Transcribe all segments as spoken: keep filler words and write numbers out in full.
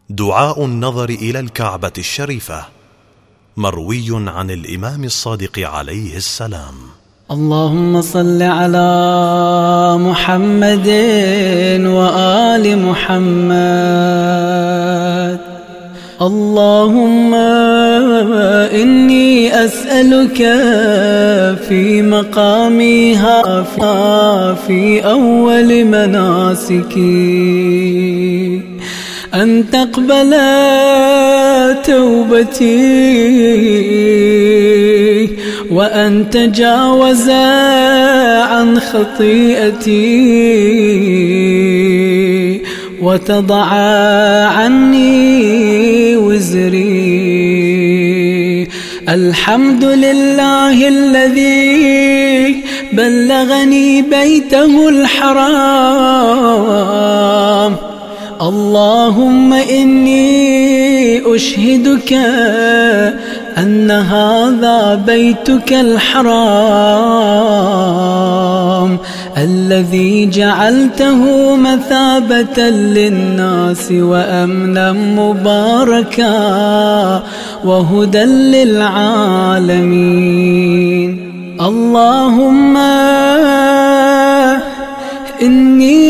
دعاء النظر إلى الكعبة الشريفة، مروي عن الإمام الصادق عليه السلام. اللهم صل على محمد وآل محمد. اللهم إني أسألك في مقامي هذا في أول مناسكي أن تقبل توبتي وأن تجاوز عن خطيئتي وتضع عني وزري. الحمد لله الذي بلغني بيته الحرام. اللهم إني أشهدك أن هذا بيتك الحرام الذي جعلته مثابة للناس وأمنا مباركا وهدى للعالمين. اللهم إني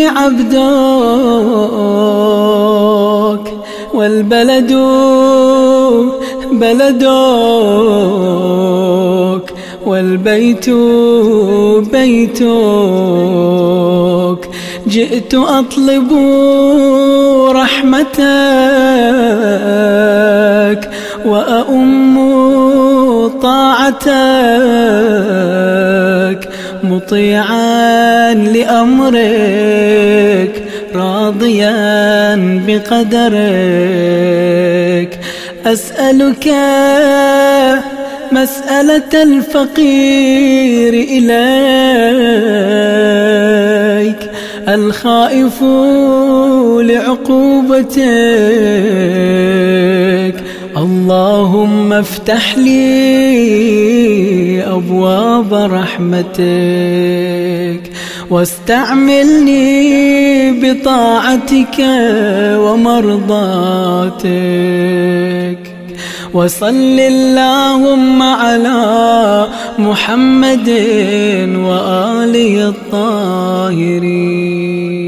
عبدك والبلد بلدك والبيت بيتك. جئت أطلب رحمتك وأؤم طاعتك مطيعا لأمرك راضيا بقدرك. أسألك مسألة الفقير إليك الخائف لعقوبتك. اللهم افتح لي أبواب رحمتك واستعملني بطاعتك ومرضاتك. وصل اللهم على محمد وآله الطاهرين.